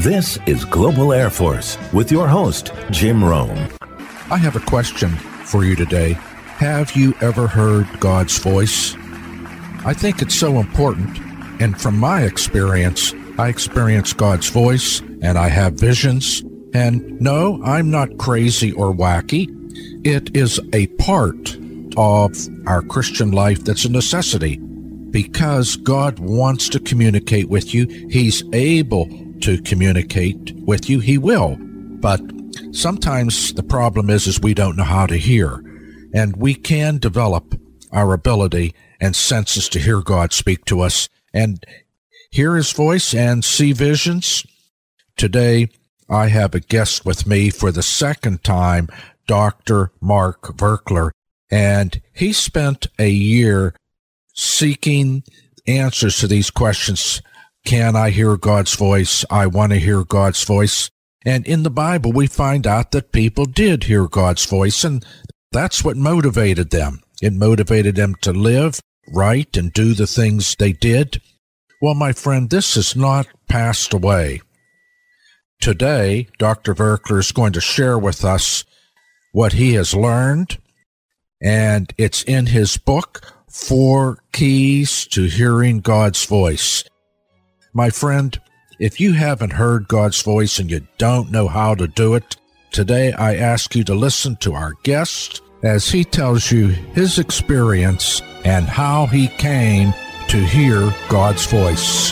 This is Global Air Force with your host, Jim Rome. I have a question for you today. Have you ever heard God's voice? I think it's so important, and from my experience, I experience God's voice, and I have visions, and no, I'm not crazy or wacky. It is a part of our Christian life that's a necessity. Because God wants to communicate with you, He's able to communicate with you, He will. But sometimes the problem is we don't know how to hear. And we can develop our ability and senses to hear God speak to us and hear His voice and see visions. Today, I have a guest with me for the second time, Dr. Mark Virkler, and he spent a year seeking answers to these questions. Can I hear God's voice? I want to hear God's voice. And in the Bible, we find out that people did hear God's voice, and that's what motivated them. It motivated them to live right and do the things they did. Well, my friend, this has not passed away. Today, Dr. Virkler is going to share with us what he has learned, and it's in his book, 4 Keys to Hearing God's Voice. My friend, if you haven't heard God's voice and you don't know how to do it, today I ask you to listen to our guest as he tells you his experience and how he came to hear God's voice.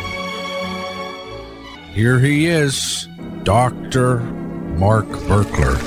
Here he is, Dr. Mark Virkler.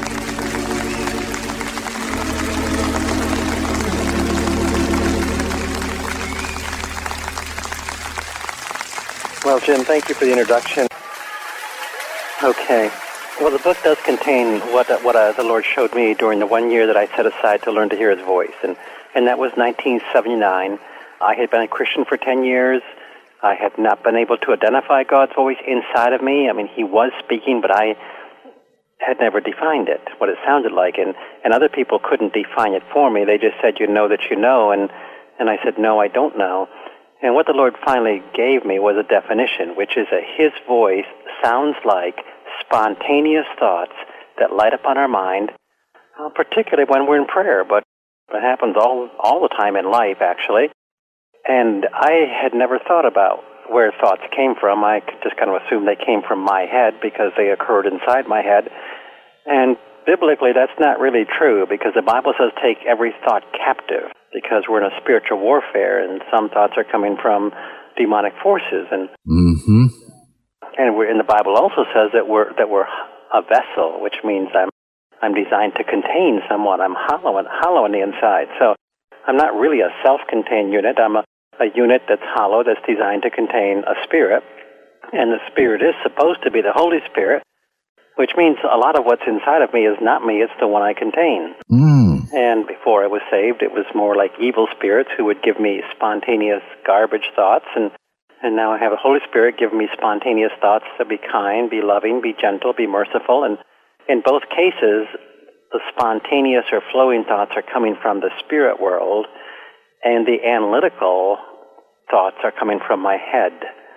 Well, Jim, thank you for the introduction. Okay. Well, the book does contain what the Lord showed me during the 1 year that I set aside to learn to hear His voice, and that was 1979. I had been a Christian for 10 years. I had not been able to identify God's voice inside of me. I mean, He was speaking, but I had never defined it, what it sounded like, and other people couldn't define it for me. They just said, you know that you know, and I said, no, I don't know. And what the Lord finally gave me was a definition, which is that His voice sounds like spontaneous thoughts that light up on our mind, particularly when we're in prayer, but it happens all the time in life, actually. And I had never thought about where thoughts came from. I could just kind of assume they came from my head because they occurred inside my head. And biblically, that's not really true, because the Bible says take every thought captive, because we're in a spiritual warfare, and some thoughts are coming from demonic forces. And the Bible also says that we're a vessel, which means I'm designed to contain someone. I'm hollow on the inside. So I'm not really a self-contained unit. I'm a unit that's hollow, that's designed to contain a spirit. And the Spirit is supposed to be the Holy Spirit, which means a lot of what's inside of me is not me, it's the one I contain. And before I was saved, it was more like evil spirits who would give me spontaneous garbage thoughts, and now I have a Holy Spirit giving me spontaneous thoughts to be kind, be loving, be gentle, be merciful. And in both cases, the spontaneous or flowing thoughts are coming from the spirit world, and the analytical thoughts are coming from my head.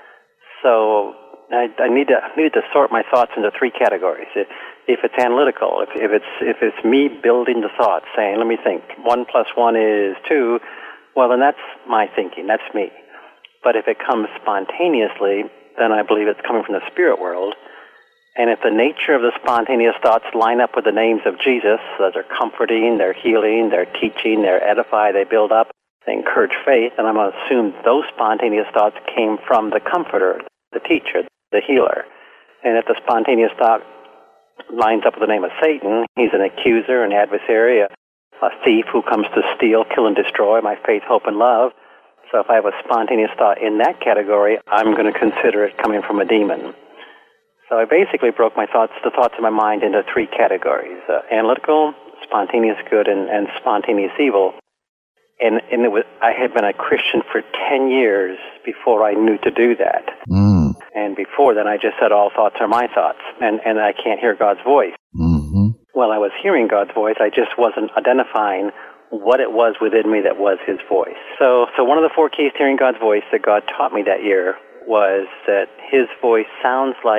So I need to sort my thoughts into 3 categories. If it's analytical, if it's me building the thoughts, saying, let me think, 1 + 1 is 2, well, then that's my thinking, that's me. But if it comes spontaneously, then I believe it's coming from the spirit world. And if the nature of the spontaneous thoughts line up with the names of Jesus, so they're comforting, they're healing, they're teaching, they're edify, they build up, they encourage faith, and I'm going to assume those spontaneous thoughts came from the comforter, the teacher, the healer. And if the spontaneous thought lines up with the name of Satan, he's an accuser, an adversary, a thief who comes to steal, kill, and destroy my faith, hope, and love. So if I have a spontaneous thought in that category, I'm going to consider it coming from a demon. So I basically broke the thoughts of my mind into 3 categories: analytical, spontaneous good, and spontaneous evil. And I had been a Christian for 10 years before I knew to do that. And before then, I just said all thoughts are my thoughts, and I can't hear God's voice. Well, I was hearing God's voice, I just wasn't identifying what it was within me that was His voice. So one of the 4 keys to hearing God's voice that God taught me that year was that His voice sounds like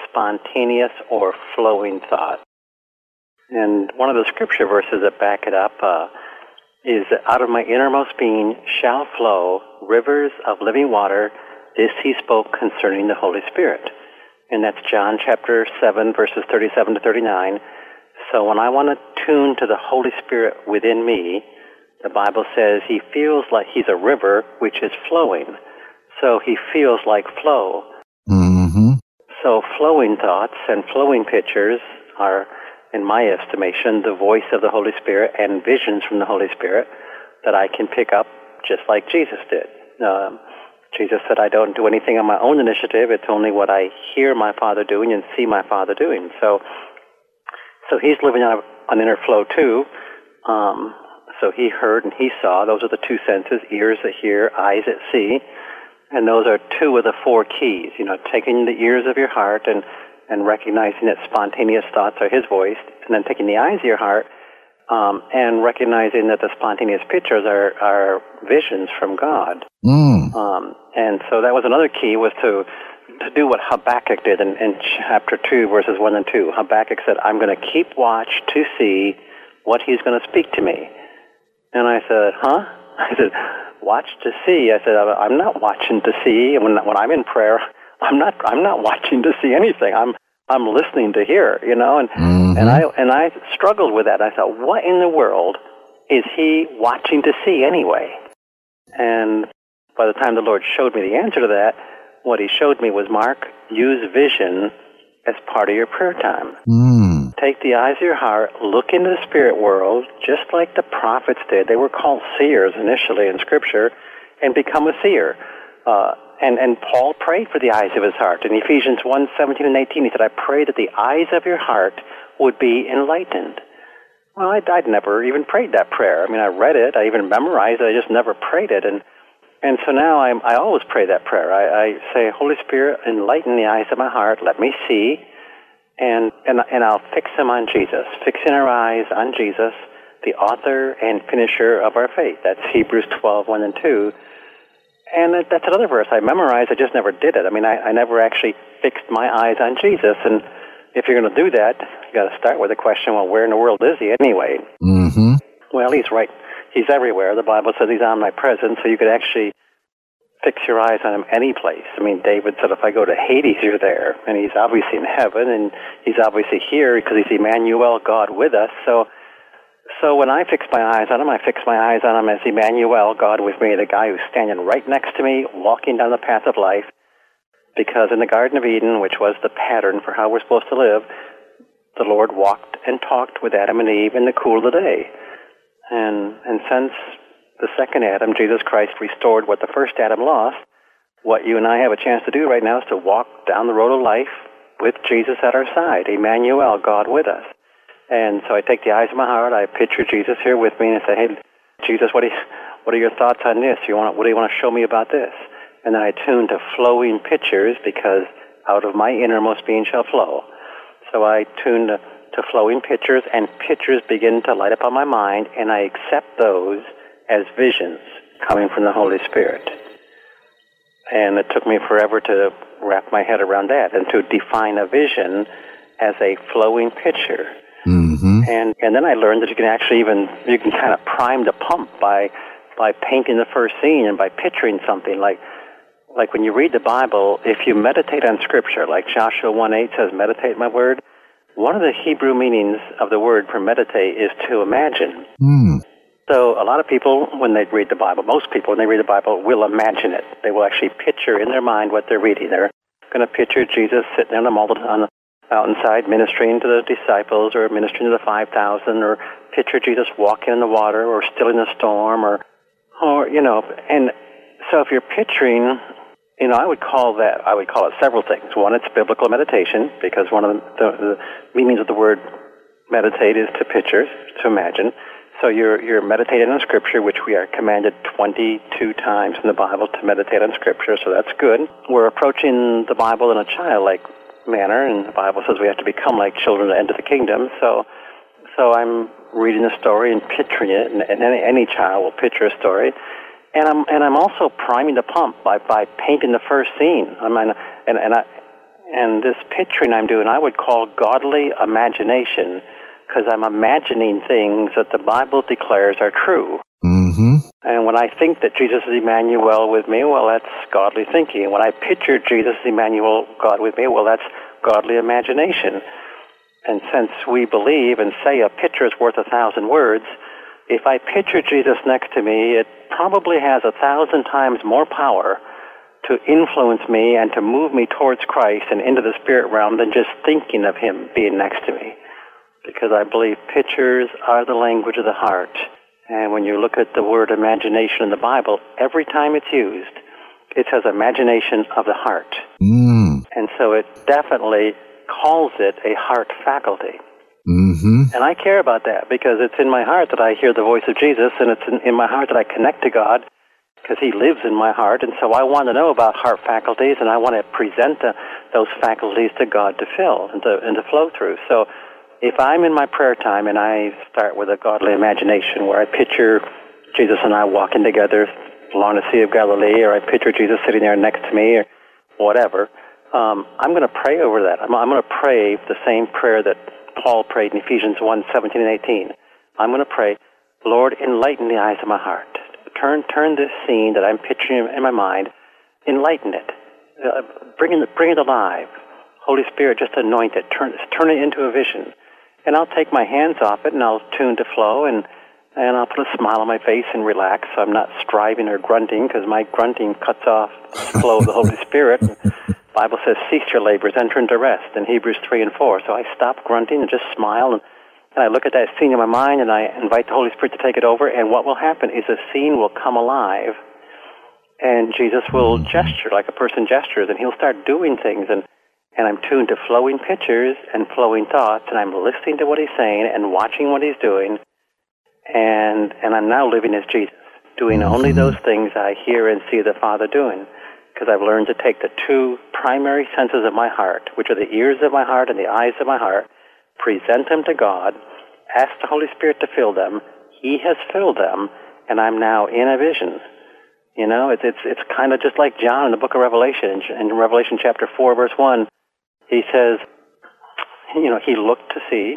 spontaneous or flowing thought. And one of the scripture verses that back it up is that out of my innermost being shall flow rivers of living water. This he spoke concerning the Holy Spirit. And that's John chapter 7, verses 37 to 39. So when I want to tune to the Holy Spirit within me, the Bible says he feels like he's a river which is flowing. So he feels like flow. Mm-hmm. So flowing thoughts and flowing pictures are, in my estimation, the voice of the Holy Spirit and visions from the Holy Spirit that I can pick up just like Jesus did. Jesus said, I don't do anything on my own initiative. It's only what I hear my Father doing and see my Father doing. So he's living on an inner flow too. So he heard and he saw. Those are the two senses, ears that hear, eyes that see. And those are two of the four keys, taking the ears of your heart and recognizing that spontaneous thoughts are his voice, and then taking the eyes of your heart and recognizing that the spontaneous pictures are visions from God. And so that was another key, was to do what Habakkuk did in chapter 2, verses 1 and 2. Habakkuk said, I'm going to keep watch to see what he's going to speak to me. And I said, huh? I said, watch to see. I said, I'm not watching to see. When I'm in prayer, I'm not watching to see anything. I'm listening to hear, and I struggled with that. I thought, what in the world is he watching to see anyway? And by the time the Lord showed me the answer to that, what he showed me was, Mark, use vision as part of your prayer time. Take the eyes of your heart, look into the spirit world, just like the prophets did. They were called seers initially in Scripture, and become a seer. And Paul prayed for the eyes of his heart. In Ephesians 1:17 and 18, he said, I pray that the eyes of your heart would be enlightened. Well, I'd never even prayed that prayer. I mean, I read it, I even memorized it, I just never prayed it. And so now I always pray that prayer. I say, Holy Spirit, enlighten the eyes of my heart, let me see, and I'll fix them on Jesus. Fixing our eyes on Jesus, the author and finisher of our faith. That's Hebrews 12:1 and 2. And that's another verse I memorized. I just never did it. I mean, I never actually fixed my eyes on Jesus. And if you're going to do that, you got to start with the question, well, where in the world is he anyway? Mm-hmm. Well, he's right. He's everywhere. The Bible says he's omnipresent, so you could actually fix your eyes on him any place. I mean, David said, if I go to Hades, you're there. And he's obviously in heaven, and he's obviously here because he's Emmanuel, God with us. So when I fix my eyes on him, I fix my eyes on him as Emmanuel, God with me, the guy who's standing right next to me, walking down the path of life. Because in the Garden of Eden, which was the pattern for how we're supposed to live, the Lord walked and talked with Adam and Eve in the cool of the day. And since the second Adam, Jesus Christ, restored what the first Adam lost, what you and I have a chance to do right now is to walk down the road of life with Jesus at our side, Emmanuel, God with us. And so I take the eyes of my heart, I picture Jesus here with me, and I say, hey, Jesus, what are your thoughts on this? What do you want to show me about this? And then I tune to flowing pictures, because out of my innermost being shall flow. So I tune to flowing pictures, and pictures begin to light up on my mind, and I accept those as visions coming from the Holy Spirit. And it took me forever to wrap my head around that and to define a vision as a flowing picture. Mm-hmm. And then I learned that you can actually you can kind of prime the pump by painting the first scene and by picturing something. Like when you read the Bible, if you meditate on Scripture, like Joshua 1:8 says, meditate my word, one of the Hebrew meanings of the word for meditate is to imagine. So a lot of people, when they read the Bible, most people, when they read the Bible, will imagine it. They will actually picture in their mind what they're reading. They're going to picture Jesus sitting on the mountainside ministering to the disciples, or ministering to the 5,000, or picture Jesus walking in the water, or still in the storm, or and so if you're picturing, I would call it several things. One, it's biblical meditation, because one of the meanings of the word meditate is to picture, to imagine. So you're meditating on Scripture, which we are commanded 22 times in the Bible to meditate on Scripture, so that's good. We're approaching the Bible in a childlike manner, and the Bible says we have to become like children to enter the kingdom. So I'm reading the story and picturing it, and any child will picture a story. And I'm also priming the pump by painting the first scene. And this picturing I'm doing, I would call godly imagination, because I'm imagining things that the Bible declares are true. Mm-hmm. And when I think that Jesus is Emmanuel with me, well, that's godly thinking. And when I picture Jesus as Emmanuel, God with me, well, that's godly imagination. And since we believe and say a picture is worth 1,000 words, if I picture Jesus next to me, it probably has 1,000 times more power to influence me and to move me towards Christ and into the spirit realm than just thinking of him being next to me. Because I believe pictures are the language of the heart. And when you look at the word imagination in the Bible, every time it's used, it says imagination of the heart. Mm. And so it definitely calls it a heart faculty. Mm-hmm. And I care about that because it's in my heart that I hear the voice of Jesus, and it's in my heart that I connect to God because he lives in my heart. And so I want to know about heart faculties, and I want to present those faculties to God to fill and to flow through. So if I'm in my prayer time and I start with a godly imagination where I picture Jesus and I walking together along the Sea of Galilee, or I picture Jesus sitting there next to me, or whatever, I'm going to pray over that. I'm going to pray the same prayer that Paul prayed in Ephesians 1:17 and 18. I'm going to pray, Lord, enlighten the eyes of my heart. Turn this scene that I'm picturing in my mind, enlighten it. Bring it alive. Holy Spirit, just anoint it. Turn it into a vision. And I'll take my hands off it, and I'll tune to flow, and I'll put a smile on my face and relax. So I'm not striving or grunting, because my grunting cuts off the flow of the Holy Spirit. The Bible says, cease your labors, enter into rest, in Hebrews 3 and 4. So I stop grunting and just smile, and I look at that scene in my mind, and I invite the Holy Spirit to take it over, and what will happen is the scene will come alive, and Jesus will gesture like a person gestures, and he'll start doing things, and I'm tuned to flowing pictures and flowing thoughts, and I'm listening to what he's saying and watching what he's doing, and I'm now living as Jesus, doing only those things I hear and see the Father doing, because I've learned to take the two primary senses of my heart, which are the ears of my heart and the eyes of my heart, present them to God, ask the Holy Spirit to fill them. He has filled them, and I'm now in a vision. You know, it's kind of just like John in the book of Revelation. In Revelation chapter 4, verse 1, he says, you know, he looked to see,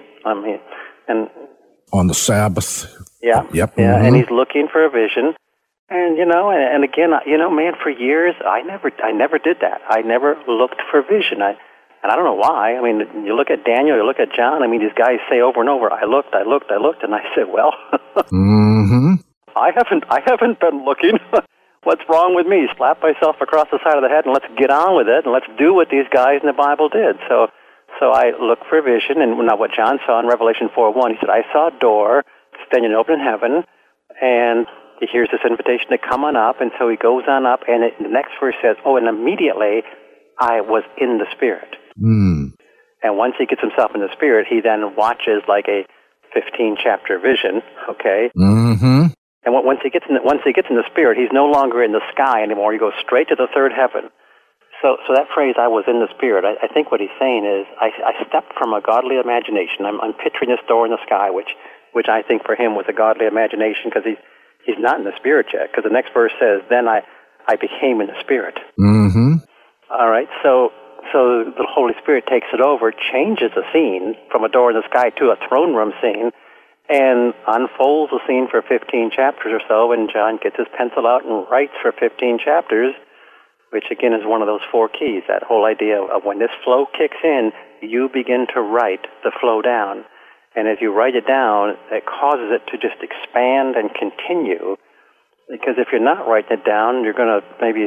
and on the Sabbath. Yeah. Yep. Yeah, Mm-hmm. and he's looking for a vision. And, you know, and again, you know, man, for years, I never did that. I never looked for vision. And I don't know why. I mean, you look at Daniel, you look at John, I mean, these guys say over and over, I looked, and I said, well, Mm-hmm. I haven't been looking. What's wrong with me? Slap myself across the side of the head and let's get on with it and let's do what these guys in the Bible did. So I looked for vision, and now what John saw in Revelation 4:1, he said, I saw a door standing open in heaven, and he hears this invitation to come on up, and so he goes on up, and the next verse says, and immediately I was in the Spirit. Mm. And once he gets himself in the Spirit, he then watches like a 15-chapter vision, okay? Mm-hmm. And once he gets in the Spirit, he's no longer in the sky anymore. He goes straight to the third heaven. So that phrase, I was in the Spirit, I think what he's saying is, I stepped from a godly imagination. I'm picturing this door in the sky, which I think for him was a godly imagination, because he's not in the Spirit yet, because the next verse says, then I became in the Spirit. Mm-hmm. All right, so the Holy Spirit takes it over, changes the scene from a door in the sky to a throne room scene, and unfolds the scene for 15 chapters or so, and John gets his pencil out and writes for 15 chapters, which again is one of those four keys, that whole idea of when this flow kicks in, you begin to write the flow down. And as you write it down, it causes it to just expand and continue, because if you're not writing it down, you're going to maybe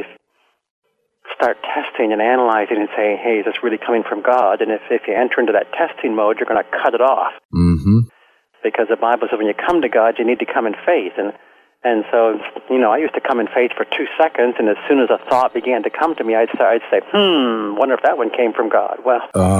start testing and analyzing and saying, hey, is this really coming from God? And if you enter into that testing mode, you're going to cut it off. Mm-hmm. Because the Bible says when you come to God, you need to come in faith. And so, you know, I used to come in faith for 2 seconds, and as soon as a thought began to come to me, I'd say, wonder if that one came from God. Well,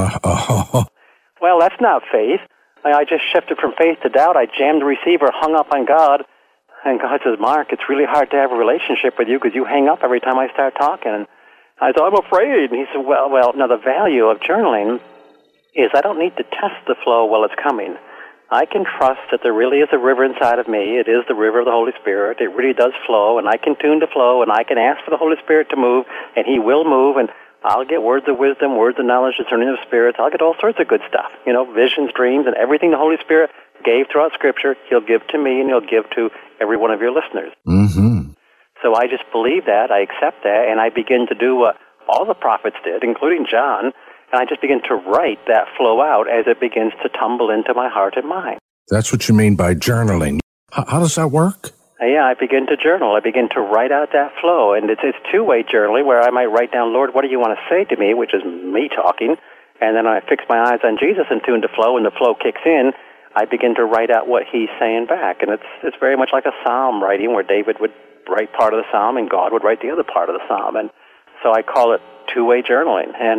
well, that's not faith. I just shifted from faith to doubt. I jammed the receiver, hung up on God, and God says, Mark, it's really hard to have a relationship with you because you hang up every time I start talking. And I thought, I'm afraid. And he said, well, now the value of journaling is I don't need to test the flow while it's coming. I can trust that there really is a river inside of me. It is the river of the Holy Spirit. It really does flow, and I can tune to flow, and I can ask for the Holy Spirit to move, and he will move, and I'll get words of wisdom, words of knowledge, discerning of spirits. I'll get all sorts of good stuff, visions, dreams, and everything the Holy Spirit gave throughout Scripture, He'll give to me and He'll give to every one of your listeners. Mm-hmm. So I just believe that, I accept that, and I begin to do what all the prophets did, including John, and I just begin to write that flow out as it begins to tumble into my heart and mind. That's what you mean by journaling. How does that work? Yeah, I begin to journal. I begin to write out that flow, and it's two-way journaling where I might write down, Lord, what do you want to say to me, which is me talking, and then I fix my eyes on Jesus and tune to flow, and the flow kicks in. I begin to write out what He's saying back, and it's very much like a psalm writing where David would write part of the psalm and God would write the other part of the psalm, and so I call it two-way journaling, and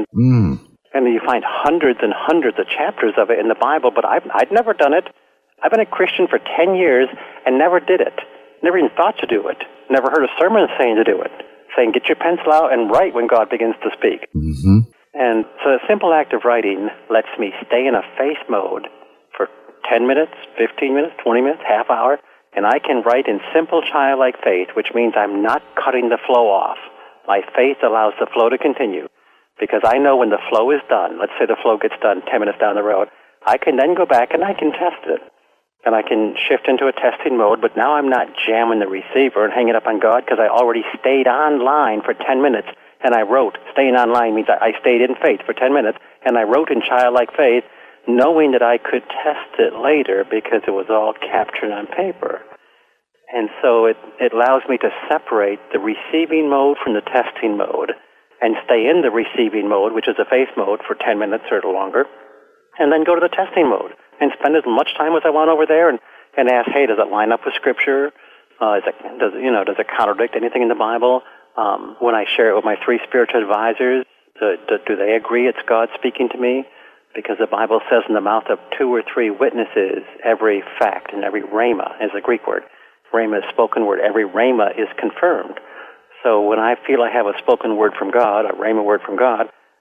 you find hundreds and hundreds of chapters of it in the Bible, but I'd never done it. I've been a Christian for 10 years and never did it. Never even thought to do it. Never heard a sermon saying to do it. Saying, get your pencil out and write when God begins to speak. Mm-hmm. And so a simple act of writing lets me stay in a faith mode for 10 minutes, 15 minutes, 20 minutes, half hour, and I can write in simple childlike faith, which means I'm not cutting the flow off. My faith allows the flow to continue. Because I know when the flow is done, let's say the flow gets done 10 minutes down the road, I can then go back and I can test it. And I can shift into a testing mode, but now I'm not jamming the receiver and hanging up on God because I already stayed online for 10 minutes and I wrote. Staying online means I stayed in faith for 10 minutes and I wrote in childlike faith knowing that I could test it later because it was all captured on paper. And so it allows me to separate the receiving mode from the testing mode and stay in the receiving mode, which is the faith mode, for 10 minutes or longer, and then go to the testing mode and spend as much time as I want over there and ask, hey, does it line up with Scripture? Does it contradict anything in the Bible? When I share it with my 3 spiritual advisors, do they agree it's God speaking to me? Because the Bible says in the mouth of 2 or 3 witnesses, every fact and every rhema is a Greek word. Rhema is spoken word. Every rhema is confirmed. So when I feel I have a spoken word from God, a rhema word from God,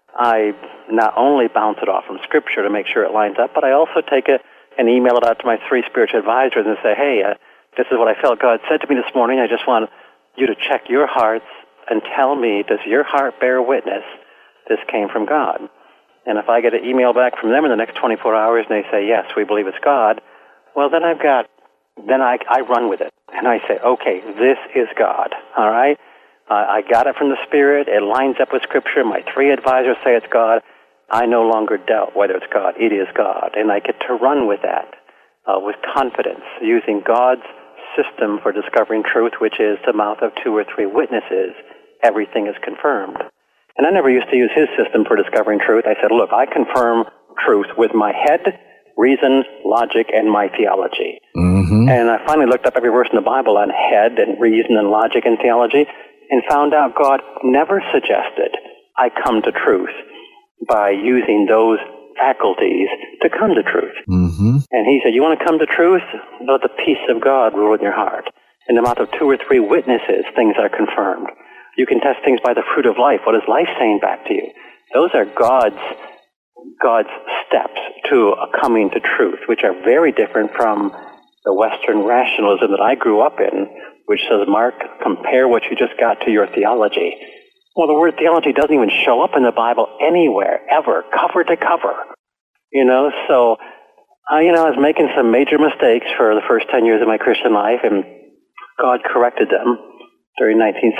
I not only bounce it off from Scripture to make sure it lines up, but I also take it and email it out to my 3 spiritual advisors and say, hey, this is what I felt God said to me this morning. I just want you to check your hearts and tell me, does your heart bear witness this came from God? And if I get an email back from them in the next 24 hours and they say, yes, we believe it's God, well, then I run with it. And I say, okay, this is God, all right? I got it from the Spirit. It lines up with Scripture. My 3 advisors say it's God. I no longer doubt whether it's God. It is God. And I get to run with that with confidence, using God's system for discovering truth, which is the mouth of 2 or 3 witnesses. Everything is confirmed. And I never used to use His system for discovering truth. I said, look, I confirm truth with my head, reason, logic, and my theology. Mm-hmm. And I finally looked up every verse in the Bible on head and reason and logic and theology, and found out God never suggested I come to truth by using those faculties to come to truth. Mm-hmm. And He said, you want to come to truth? Let the peace of God rule in your heart. In the mouth of 2 or 3 witnesses, things are confirmed. You can test things by the fruit of life. What is life saying back to you? Those are God's steps to a coming to truth, which are very different from the Western rationalism that I grew up in, which says, Mark, compare what you just got to your theology. Well, the word theology doesn't even show up in the Bible anywhere, ever, cover to cover. So, I was making some major mistakes for the first 10 years of my Christian life, and God corrected them during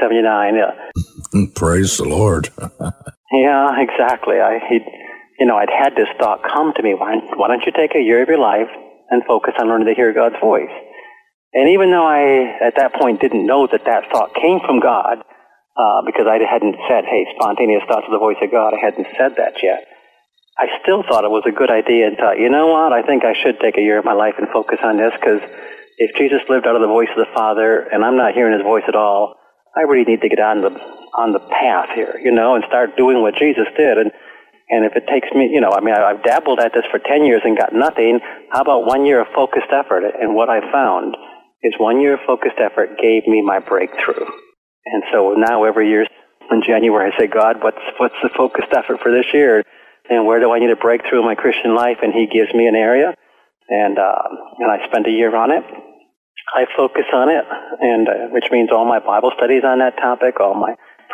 1979. Praise the Lord. Yeah, exactly. I'd had this thought come to me, why don't you take a year of your life and focus on learning to hear God's voice? And even though I, at that point, didn't know that thought came from God, because I hadn't said, hey, spontaneous thoughts of the voice of God, I hadn't said that yet, I still thought it was a good idea and thought, you know what, I think I should take a year of my life and focus on this, because if Jesus lived out of the voice of the Father and I'm not hearing His voice at all, I really need to get on the path here, and start doing what Jesus did. And if it takes me, I've dabbled at this for 10 years and got nothing. How about 1 year of focused effort? And what I found is 1 year of focused effort gave me my breakthrough. And so now every year in January I say, God, what's the focused effort for this year? And where do I need a breakthrough in my Christian life? And He gives me an area, and I spend a year on it. I focus on it, and which means all my Bible studies on that topic, all my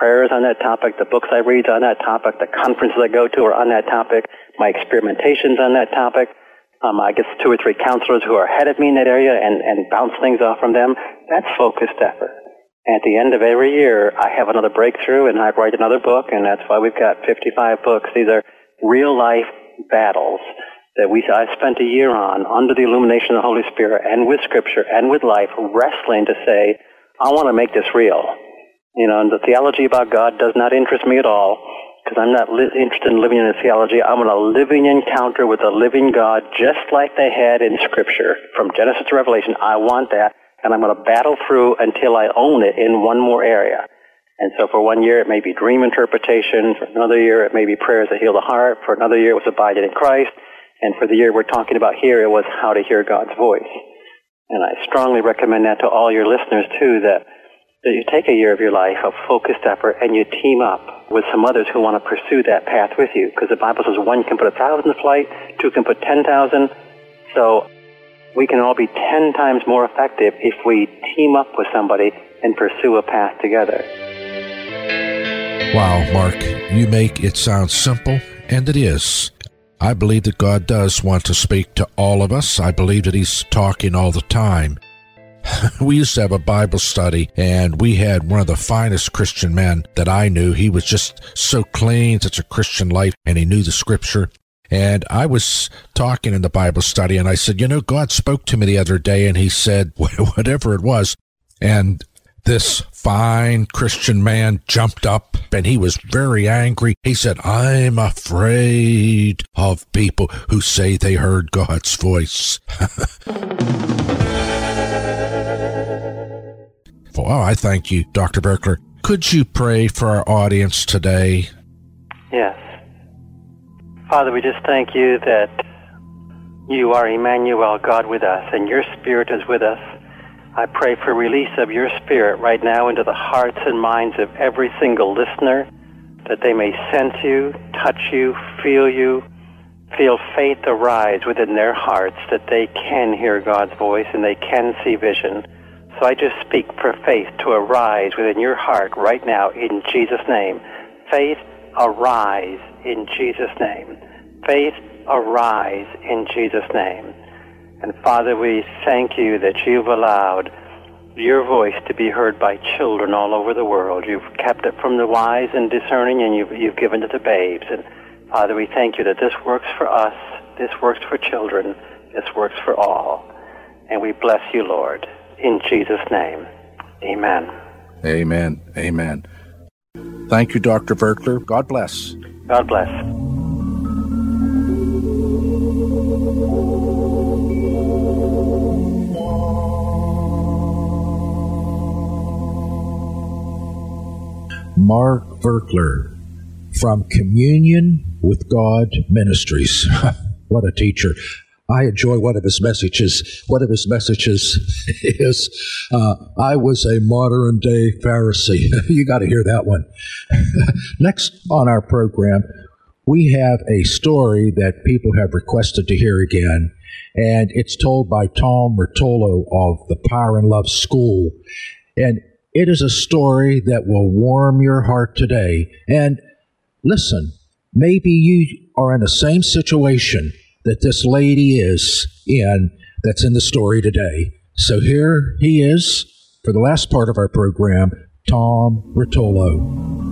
prayers on that topic, the books I read on that topic, the conferences I go to are on that topic, my experimentations on that topic. I get 2 or 3 counselors who are ahead of me in that area and bounce things off from them. That's focused effort. At the end of every year, I have another breakthrough, and I write another book, and that's why we've got 55 books. These are real-life battles that I spent a year on under the illumination of the Holy Spirit and with Scripture and with life, wrestling to say, I want to make this real. And the theology about God does not interest me at all, because I'm not interested in living in a theology. I want a living encounter with a living God, just like they had in Scripture, from Genesis to Revelation. I want that, and I'm going to battle through until I own it in one more area. And so for one year, it may be dream interpretation. For another year, it may be prayers that heal the heart. For another year, it was abiding in Christ. And for the year we're talking about here, it was how to hear God's voice. And I strongly recommend that to all your listeners, too, that you take a year of your life of focused effort and you team up with some others who want to pursue that path with you. Because the Bible says 1 can put 1,000 to flight, 2 can put 10,000. So we can all be 10 times more effective if we team up with somebody and pursue a path together. Wow, Mark, you make it sound simple, and it is. I believe that God does want to speak to all of us. I believe that He's talking all the time. We used to have a Bible study, and we had one of the finest Christian men that I knew. He was just so clean, such a Christian life, and he knew the Scripture. And I was talking in the Bible study, and I said, God spoke to me the other day, and He said, whatever it was. And this fine Christian man jumped up, and he was very angry. He said, I'm afraid of people who say they heard God's voice. Well, I thank you, Dr. Virkler. Could you pray for our audience today? Yes. Father, we just thank you that you are Emmanuel, God with us, and your Spirit is with us. I pray for release of your Spirit right now into the hearts and minds of every single listener, that they may sense you, touch you, feel faith arise within their hearts, that they can hear God's voice and they can see vision. So I just speak for faith to arise within your heart right now in Jesus' name. Faith arise in Jesus' name. Faith arise in Jesus' name. And Father, we thank you that you've allowed your voice to be heard by children all over the world. You've kept it from the wise and discerning, and you've given it to babes. And Father, we thank you that this works for us, this works for children, this works for all. And we bless you, Lord, in Jesus' name. Amen. Amen. Amen. Thank you, Dr. Virkler. God bless. God bless. Mark Virkler from Communion with God Ministries. What a teacher. I enjoy one of his messages. One of his messages is, I was a modern-day Pharisee. You got to hear that one. Next on our program, we have a story that people have requested to hear again, and it's told by Tom Rotolo of the Power and Love School. And it is a story that will warm your heart today. And listen, maybe you are in the same situation that this lady is in that's in the story today. So here he is for the last part of our program, Tom Rotolo.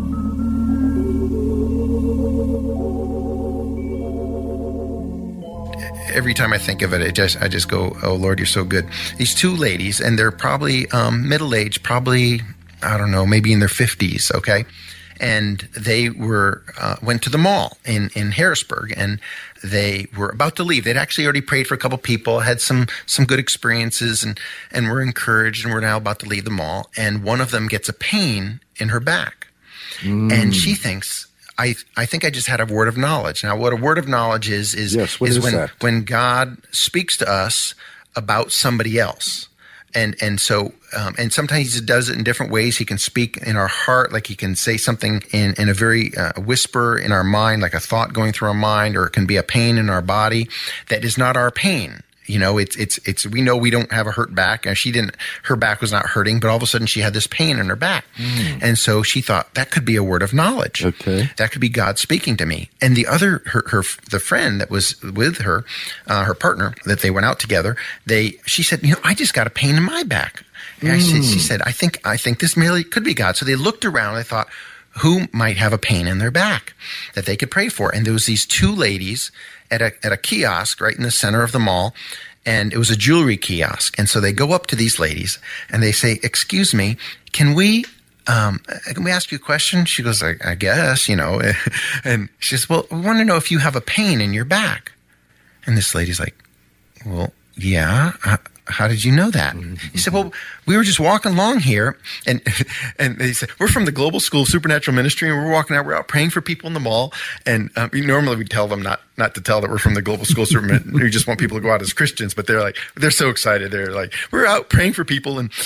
Every time I think of it, I just go, oh, Lord, you're so good. These two ladies, and they're probably middle-aged, probably, I don't know, maybe in their 50s, okay? And they went to the mall in Harrisburg, and they were about to leave. They'd actually already prayed for a couple people, had some good experiences, and were encouraged, and were now about to leave the mall. And one of them gets a pain in her back. And she thinks, I think I just had a word of knowledge. Now, what a word of knowledge is when God speaks to us about somebody else. And so sometimes he does it in different ways. He can speak in our heart, like he can say something in a very whisper in our mind, like a thought going through our mind, or it can be a pain in our body that is not our pain. it's we know we don't have a hurt back, and her back was not hurting, but all of a sudden she had this pain in her back. And so she thought that could be a word of knowledge. Okay. That could be God speaking to me. And the other, the friend that was with her, her partner, that they went out together, she said, I just got a pain in my back. And she said, I think this merely could be God. So they looked around and they thought, who might have a pain in their back that they could pray for? And there was these two ladies at a kiosk right in the center of the mall, and it was a jewelry kiosk. And so they go up to these ladies and they say, "Excuse me, can we ask you a question?" She goes, I guess, and she says, "Well, we want to know if you have a pain in your back." And this lady's like, "Well, yeah. How did you know that?" He said, "Well, we were just walking along here," and they said, "We're from the Global School of Supernatural Ministry, and we're out praying for people in the mall." And normally we tell them not to tell that we're from the Global School of Supernatural. We just want people to go out as Christians, but they're so excited. They're like, "We're out praying for people," and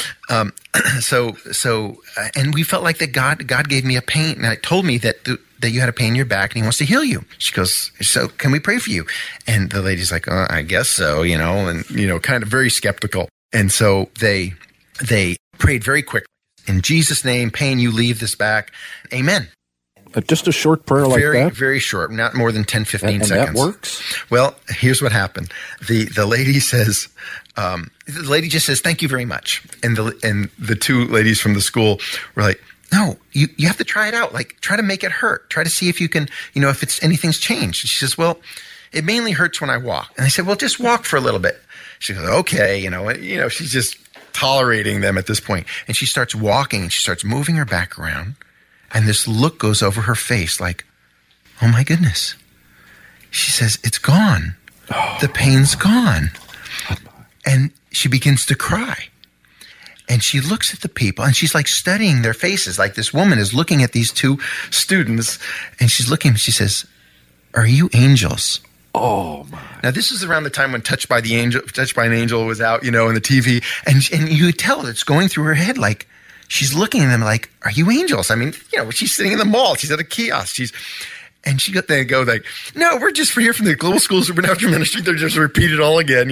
and we felt like that God gave me a pain, and it told me that you had a pain in your back and he wants to heal you. She goes, "So can we pray for you?" And the lady's like, "I guess so," and kind of very skeptical. And so they prayed very quickly. "In Jesus' name, pain, you leave this back. Amen." Just a short prayer like that? Very, very short, not more than 10, 15 seconds. And that works? Well, here's what happened. The lady says, the lady just says, "Thank you very much." And the two ladies from the school were like, "No, you have to try it out. Like, try to make it hurt. Try to see if you can, if anything's changed." And she says, "Well, it mainly hurts when I walk." And I said, "Well, just walk for a little bit." She goes, "Okay." She's just tolerating them at this point. And she starts walking and she starts moving her back around. And this look goes over her face like, "Oh my goodness." She says, "It's gone. The pain's gone." And she begins to cry. And she looks at the people and she's like studying their faces. Like this woman is looking at these two students and she's looking and she says, "Are you angels?" Oh my. Now this is around the time when Touched by an Angel was out, in the TV. And you could tell it's going through her head. Like she's looking at them like, "Are you angels?" I mean, she's sitting in the mall. She's at a kiosk. They go like, "No, we're just here from the Global School of Supernatural Ministry." They're just repeat it all again,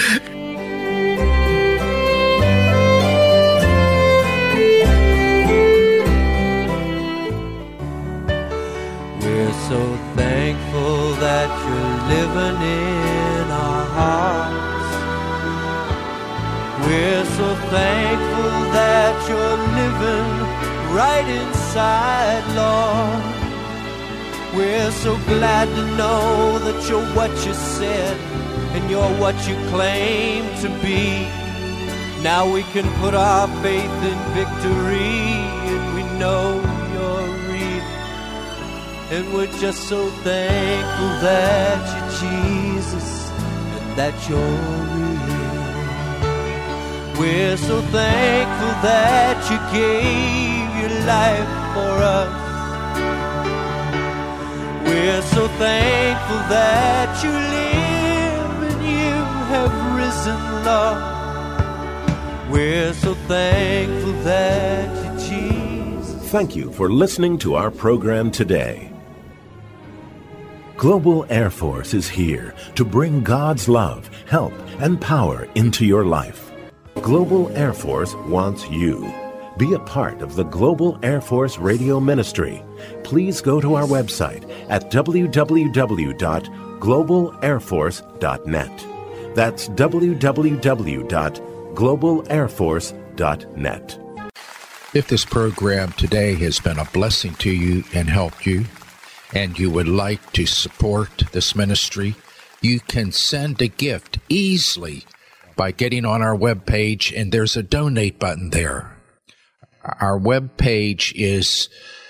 We're so thankful that you're living in our hearts. We're so thankful that you're living right inside, Lord. We're so glad to know that you're what you said and you're what you claim to be. Now we can put our faith in victory, and we know you're real. And we're just so thankful that you're Jesus and that you're real. We're so thankful that you gave your life for us. We're so thankful that you live and you have risen, Lord. We're so thankful that you're Jesus. Thank you for listening to our program today. Global Air Force is here to bring God's love, help, and power into your life. Global Air Force wants you. Be a part of the Global Air Force Radio Ministry. Please go to our website at www.globalairforce.net. That's www.globalairforce.net. If this program today has been a blessing to you and helped you, and you would like to support this ministry, you can send a gift easily by getting on our webpage, and there's a donate button there. Our webpage is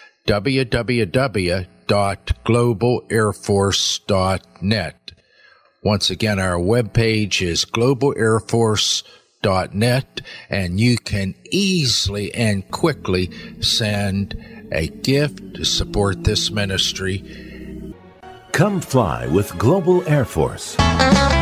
www.globalairforce.net. Once again, our webpage is globalairforce.net, and you can easily and quickly send a gift to support this ministry. Come fly with Global Air Force.